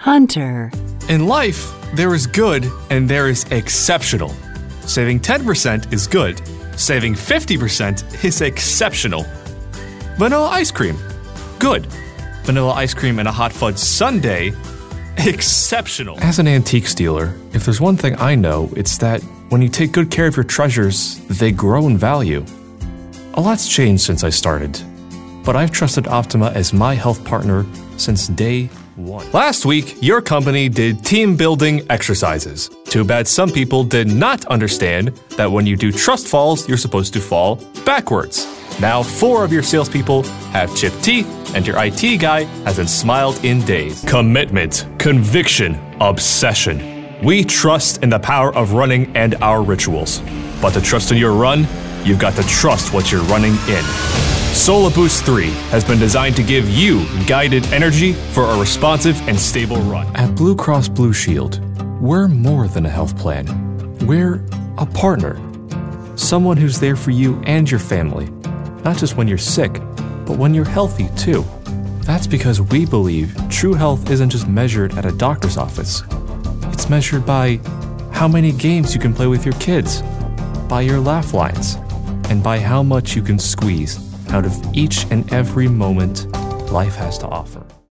Hunter. In life, there is good and there is exceptional. Saving 10% is good. Saving 50% is exceptional. Vanilla ice cream. Good. Vanilla ice cream and a hot fudge sundae. Exceptional. As an antique dealer, if there's one thing I know, it's that when you take good care of your treasures, they grow in value. A lot's changed since I started, but I've trusted Optima as my health partner since day one. Last week, your company did team building exercises. Too bad some people did not understand that when you do trust falls, you're supposed to fall backwards. Now 4 of your salespeople have chipped teeth, and your IT guy hasn't smiled in days. Commitment, conviction, obsession. We trust in the power of running and our rituals. But to trust in your run, you've got to trust what you're running in. Solar Boost 3 has been designed to give you guided energy for a responsive and stable run. At Blue Cross Blue Shield, we're more than a health plan. We're a partner. Someone who's there for you and your family. Not just when you're sick, but when you're healthy too. That's because we believe true health isn't just measured at a doctor's office. It's measured by how many games you can play with your kids, by your laugh lines, and by how much you can squeeze out of each and every moment life has to offer.